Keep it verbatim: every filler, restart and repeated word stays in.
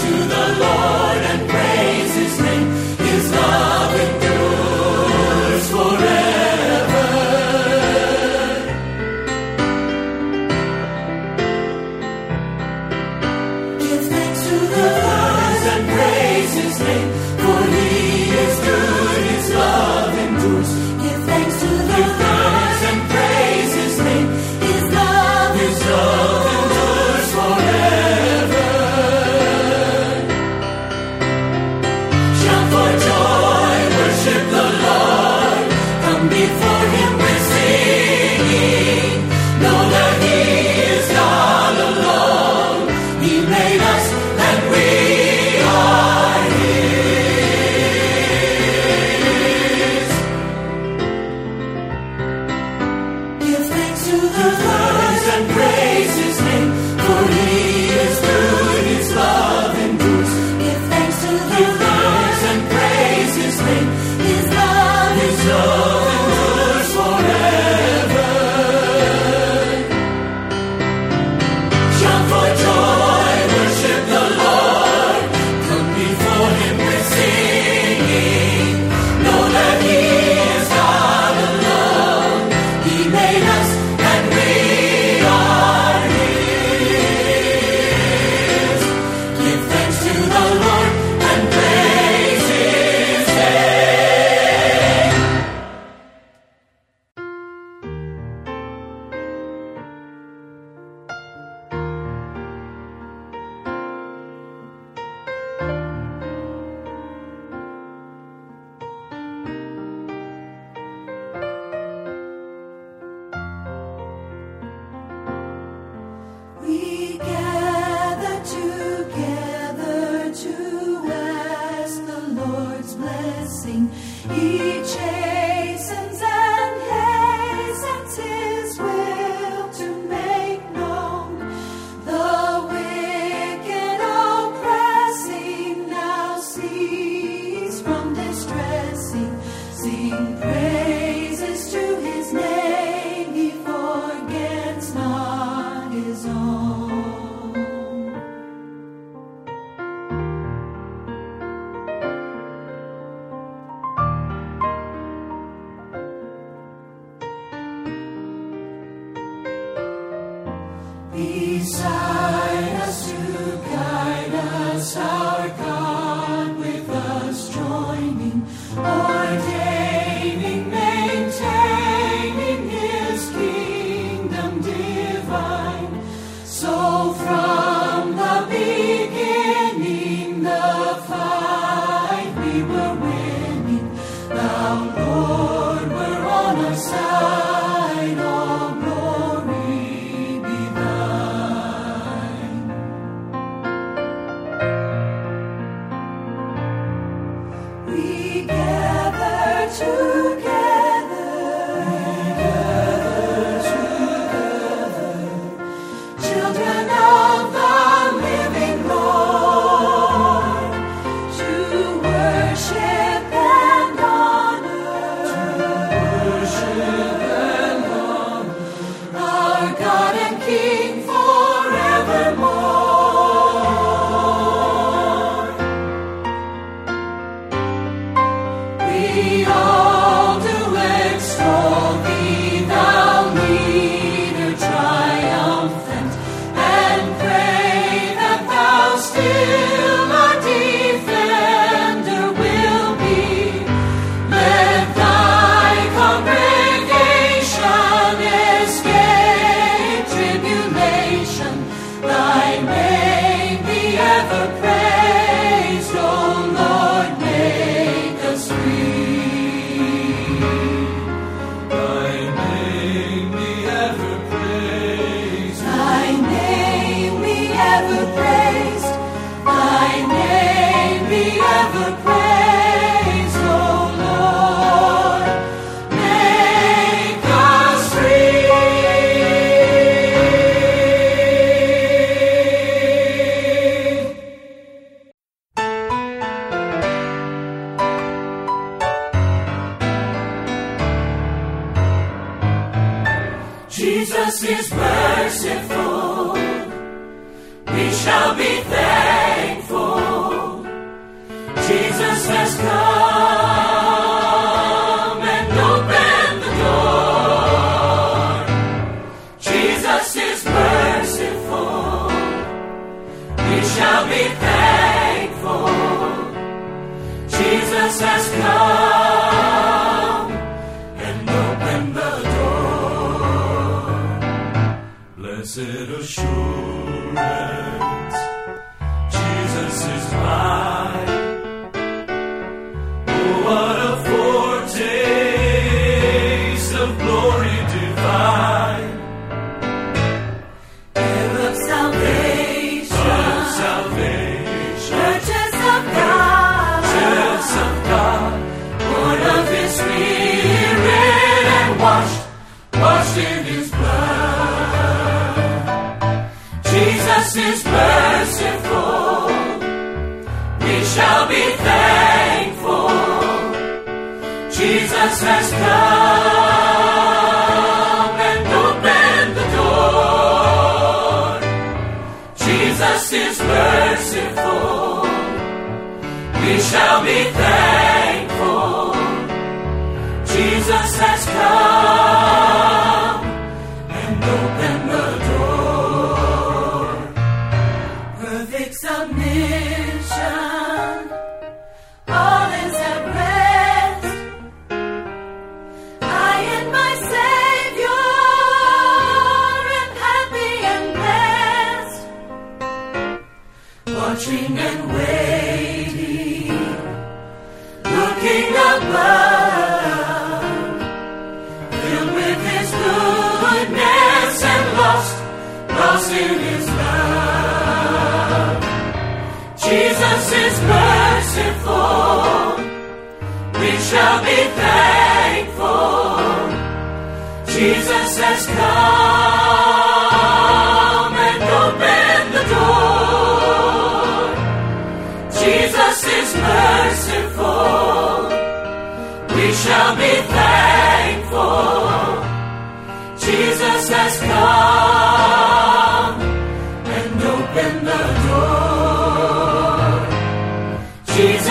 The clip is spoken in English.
Beside us to guide us, our God with us joining, ordaining, maintaining His kingdom divine. So from the beginning, the fight we were winning. Thou, Lord, were on our side. All glory be thine. We gather together, we gather together, children of the living Lord, to worship and honor, to worship and honor our God and King forevermore. We all do extol thee, thou leader triumphant, and pray that thou still our defender will be. Let thy congregation escape tribulation, thy name be ever praised, O Lord, make us free. Thy name be ever praised, thy name be ever praised, thy name be ever praised, O Lord, make us free. Jesus is merciful, we shall be thankful. Jesus has come and opened the door. Blessed assurance, Jesus is mine. Oh, what a foretaste of glory divine. Heir of salvation, Of salvation, purchase of God, church of God, born of His Spirit and washed, washed in His blood. Jesus is merciful, we shall be thankful. Jesus has come and opened the door. Jesus is merciful, we shall be thankful. Jesus has come and opened the door. perfect submission, all is at rest. I and my Savior am happy and blessed, watching and waiting, looking above, filled with His goodness and lost, lost in His love. Jesus is merciful, we shall be thankful. Jesus has come and opened the door. Jesus is merciful, we shall be thankful. Jesus has come and opened the door. Jesus